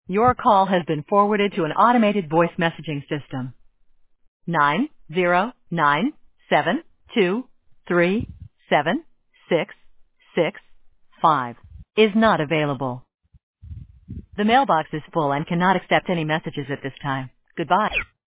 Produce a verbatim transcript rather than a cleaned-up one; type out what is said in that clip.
Your call has been forwarded to an automated voice messaging system. Nine zero nine seven two three seven six six five is not available. The mailbox is full and cannot accept any messages at this time. Goodbye.